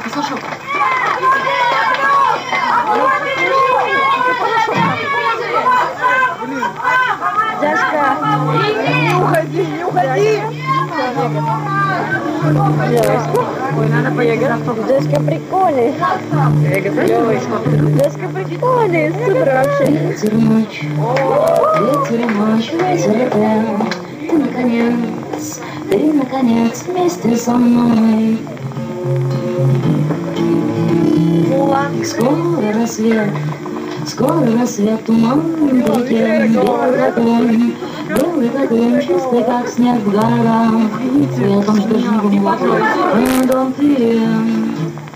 Послушал. Дяшка, не уходи, не уходи. Ой, надо поехать. Дяшка прикольный. Дяшка прикольный, супер вообще. Ветер ночь, ветер летел. Ты наконец вместе со мной. Скоро рассвет, туман вдалеке, белый котель, чистый как снег в горах, цветом ждожником вокруг, дом филин.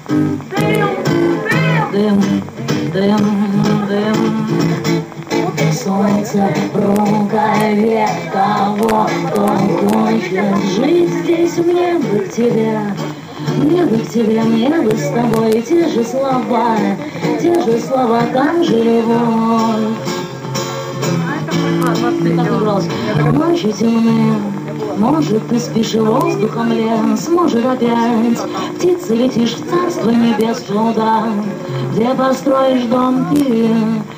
Дым, солнце в рукаве того, кто хочет жить здесь. Мне бы к тебе, мне бы с тобой те же слова, как же любовь. Ночи темные, может, ты спишь и воздухом лес, может, опять птицы летишь в царство небес туда, где построишь дом ты.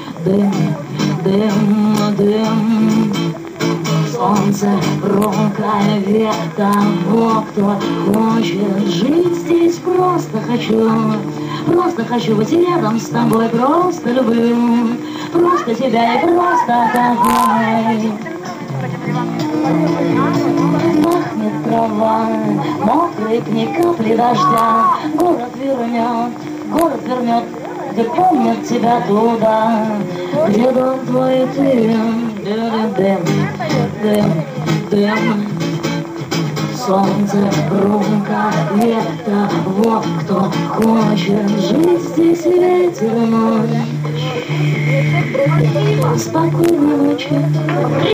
Дым, солнце в рукаве того, кто хочет жить здесь. Просто хочу быть рядом с тобой, просто люблю, просто тебя и просто такой. Пахнет трава, мокрые книги, капли дождя. Город вернет, где помнят тебя туда, где дом твой ты. Дым, солнце в рукаве того, кто хочет жить здесь. Ветер ночь, спокойной ночи.